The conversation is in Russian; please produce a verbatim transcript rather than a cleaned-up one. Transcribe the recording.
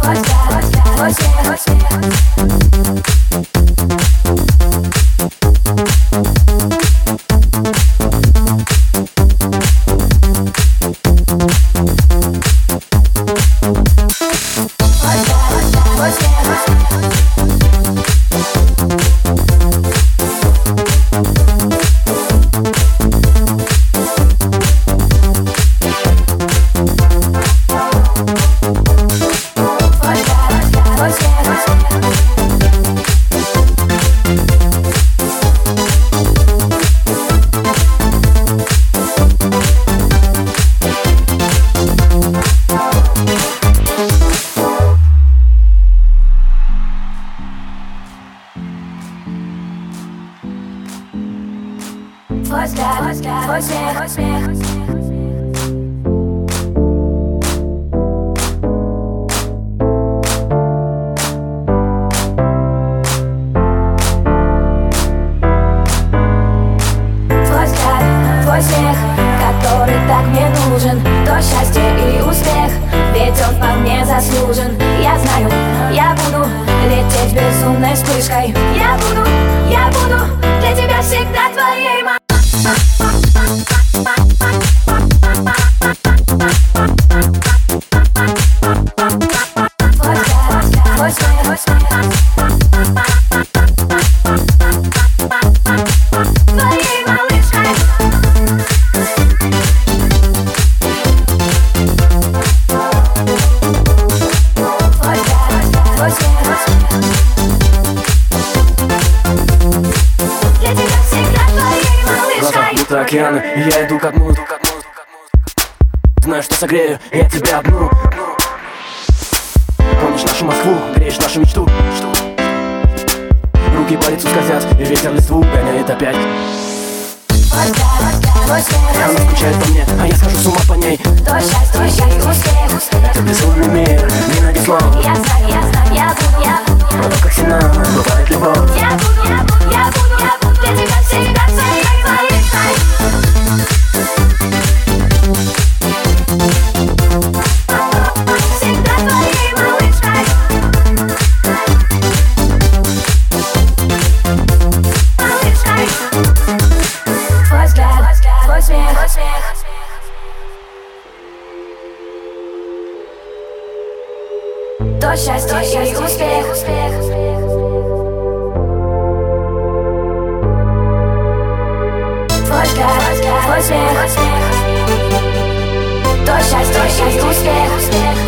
твой смех, твой смех. Твой взгляд, твой взгляд, твой смех, твой смех. Твой взгляд, твой смех, который так мне нужен. То счастье и успех, ведь он вполне заслужен. Я знаю, я буду лететь безумной вспышкой. Я буду, я буду для тебя всегда твоей мамой. Твой смех, твой смех. Твоей малышкой. Твой взгляд, твой смех, твой смех. Для тебя всегда твоей малышкой. Глаза будто океаны, и я иду ко дну. Знаю, что согрею я тебя одну. Помнишь нашу Москву, греешь нашу мечту. Руки по лицу скользят, и ветер листву гоняет опять. Она скучает по мне, а я схожу с ума по ней. То счастье, и успех. Это безумный мир, не найди слов. Я знаю, я знаю, я буду, я буду. Но как сильна бывает любовь. Я буду, я буду, я буду, я буду для тебя всегда своей малышкой. Всегда твоей малышкой. Малышкой. Твой взгляд, твой смех, твой смех. То счастье и успех, успех. Твой взгляд, твой смех, твой смех. То счастье и успех, успех.